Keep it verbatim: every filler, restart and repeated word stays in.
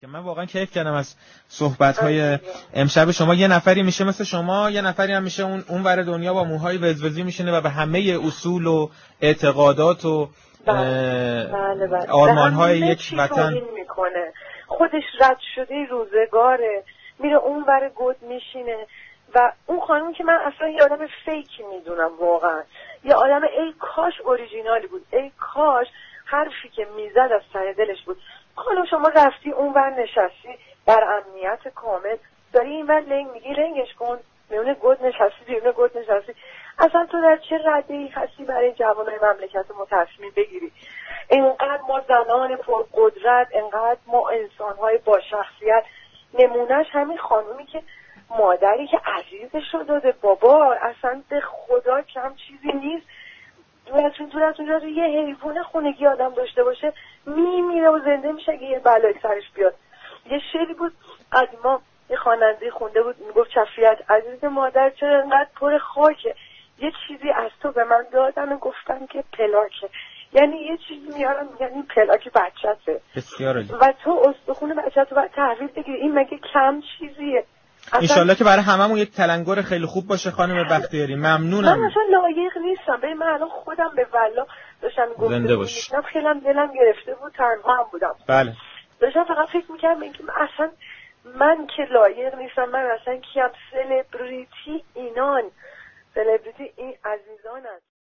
من واقعا کیف کردم از صحبت‌های امشب شما. یه نفری میشه مثل شما، یه نفری هم میشه اون اون ور دنیا با موهای وزوزی میشینه و به همه اصول و اعتقادات و بله بله آرمان‌های یک وطن میکنه. خودش رد شده روزگاره، میره اون ور گود میشینه. و اون خانم که من اصلا یه آدم فیکی میدونم، واقعا یه آدم ای کاش اوریجینالی بود، ای کاش حرفی که میزد از ته دلش بود. حالا شما رفتی اون ور نشستی بر امنیت کامل، داری این ور لنگ میگی لنگش کن، میونه گود نشستی بیرون گود نشستی. اصلا تو در چه رده‌ای هستی برای جوانای مملکت ما تصمیم بگیری؟ اینقدر ما زنان پرقدرت، اینقدر ما انسان‌های با شخصیت، نمونهش همین خانومی که مادری که عزیزش رو داده، بابا اصلا به خدا کم چیزی نیست. دور از دور از اونجا یه حیوان خونگی آدم داشته باشه میمیره و زنده میشه اگه یه بلایی سرش بیاد. یه شعری بود از ما یه خواننده خونده بود، میگفت شفیعت عزیز مادر چرا انقدر پر خاکه، یه چیزی از تو به من دادن و گفتن که پلاکه. یعنی یه چیزی میارن میگن این پلاک بچته و تو استخون بچت رو باید تحویل بگیری. این مگه کم چیزیه؟ انشالله که برای هممون یک تلنگر خیلی خوب باشه خانم بختیاری. ممنونم. من اصلا لایق نیستم. ببین من الان خودم به والله داشتم زنده باش. خیلی دلم گرفته بود، تنها هم بودم. بله. داشتم فقط فکر میکردم اینکه اصلا من که لایق نیستم، من اصلا کیم؟ سلبریتی اینان، سلبریتی این عزیزان هست.